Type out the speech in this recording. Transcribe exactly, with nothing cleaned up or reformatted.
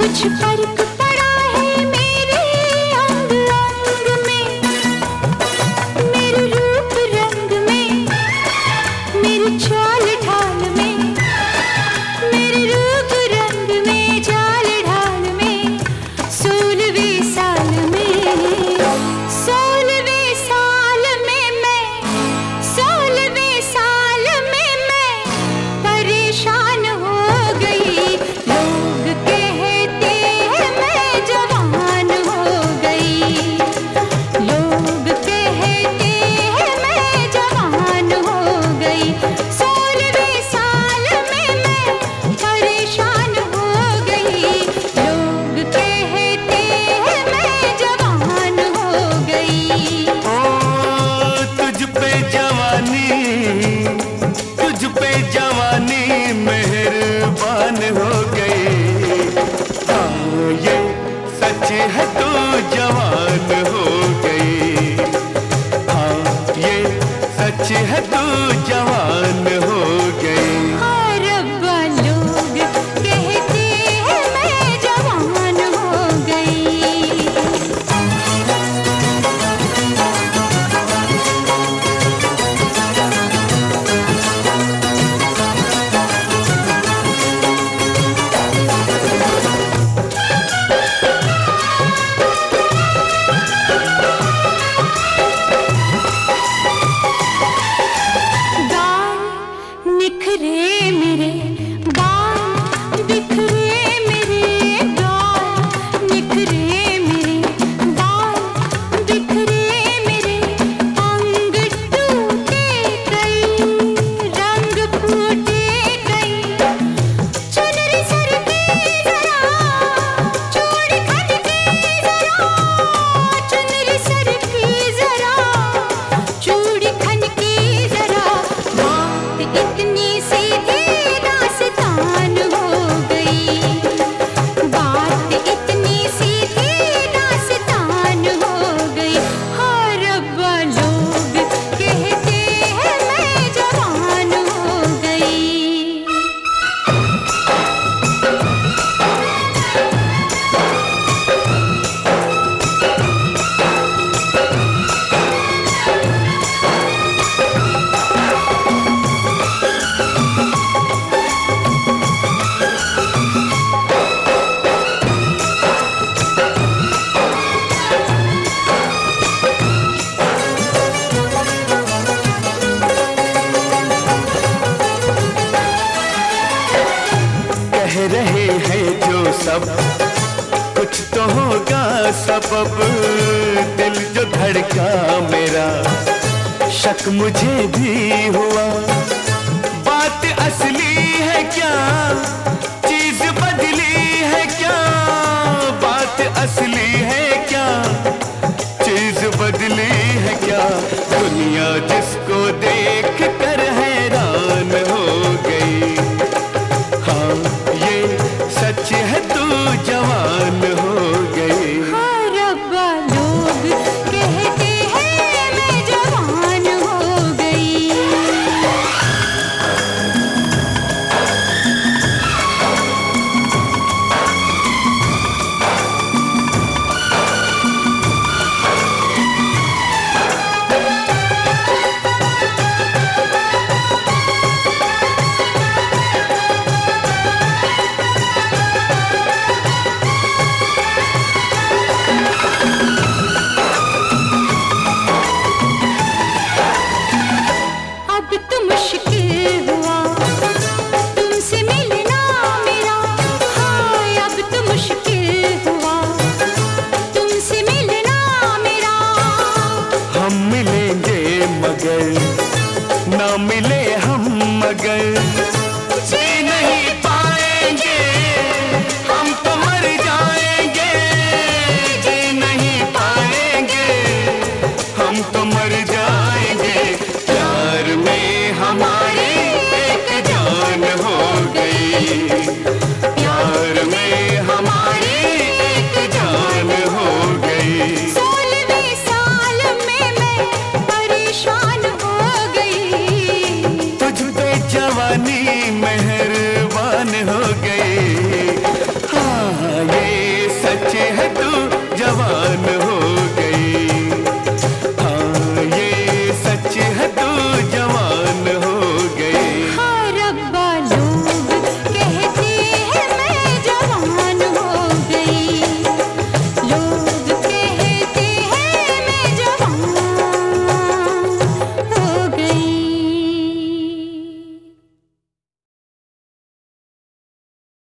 कुछ फर्क पड़ा है मेरे अंग अंग में, मेरे रूप रंग में, मेरे चाल ढाल में, मेरे रूप रंग में, चाल ढाल में, सोलहवें साल में, सोलहवें साल में मैं, सोलहवें साल में मैं परेशान हो गई। लोग कहते हैं मैं जवान हो गई, लोग कहते हैं मैं जवान हो गई। सोलहवें साल में मैं परेशान हो गई, लोग कहते हैं मैं जवान हो गई। ओ तुझ पे जवानी, तुझ पे जवानी मेहरबान हो गई। हाँ ये सच है तू जवान हो गई, हाँ ये सच है तू जवान हो गई। हाँ रब्बा लोग कहते हैं मैं जवान हो गई। गाल निखरे मेरे, गाल बिखरे मेरे, गाल निखरे मेरे, गाल बिखरे मेरे, अंग टूटे कई, रंग फूटे कई, चुनरी सरकी जरा, चूड़ी खनकी जरा, चुनरी सरकी जरा, चूड़ी खनकी जरा, बात इतनी सीधी दास्तान हो गई, बात इतनी सीधी दास्तान हो गई। हाँ रब्बा लोग कहते हैं मैं जवान हो गई। कह रहे हैं जो सब कुछ तो होगा सबब, दिल जो धड़का मेरा शक मुझे भी हुआ। बात असली है क्या